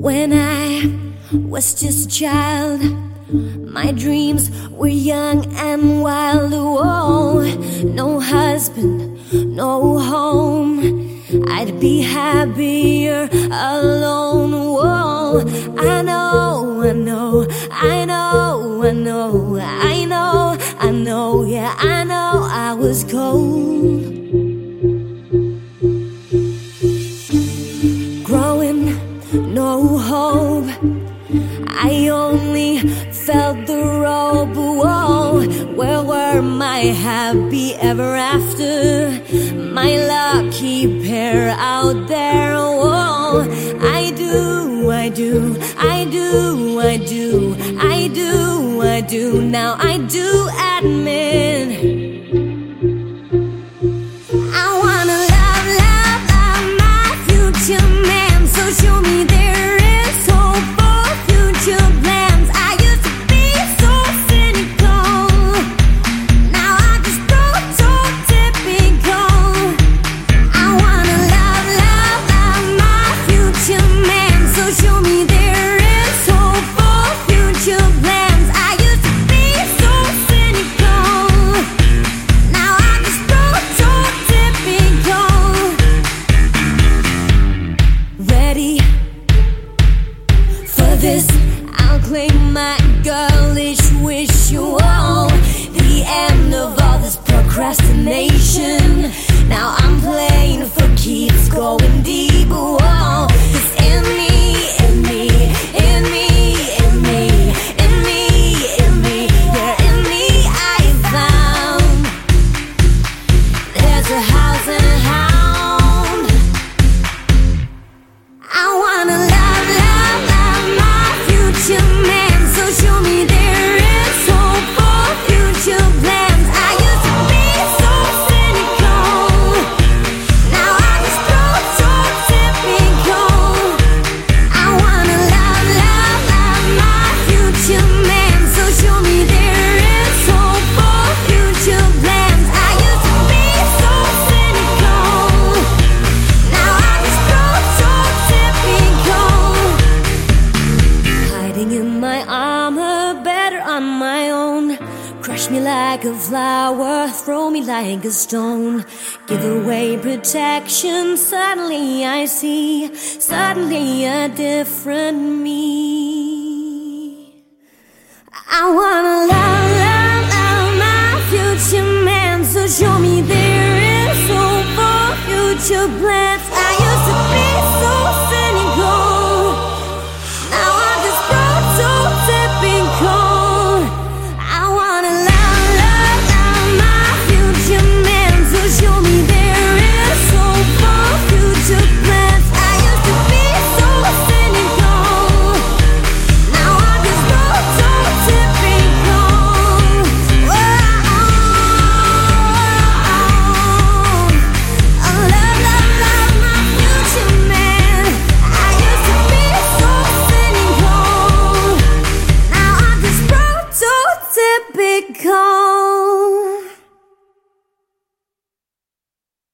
When I was just a child, my dreams were young and wild. Oh, no husband, no home, I'd be happier alone. Whoa, I know, I know, I know, I know, I know, I know, yeah, I know I was cold. Growing, no hope, I only felt the rope. Whoa, where were my happy ever after? My lucky pair out there. Whoa, I do, I do, I do, I do, I do, I do. Now I do admit I wanna love, love, love my future man. So show me there is hope for future plans. I used to be so cynical, now I just prototypical. I wanna love, love, love my future man. So show me there is hope for future plans. I used to be so cynical, now I just prototypical. Ready for this, I'll claim my girlish wish. Oh, the end of all this procrastination. Now I'm playing for keeps, going deep. Oh, it's in me, in me, in me, in me, in me, in me, yeah, in me I found there's a house and a hound. I wanna love, love, love my future man. So show me there is hope for future plans. I used to be so cynical, now I just prototypical. I wanna love, love, love my future man. So show me there is hope for future plans. I used to be so cynical, now I just prototypical. Hiding in my armor, better on my own. Crush me like a flower, throw me like a stone. Give away protection, suddenly I see, suddenly a different me. I wanna love, love, love my future man. So show me there is hope for future plans.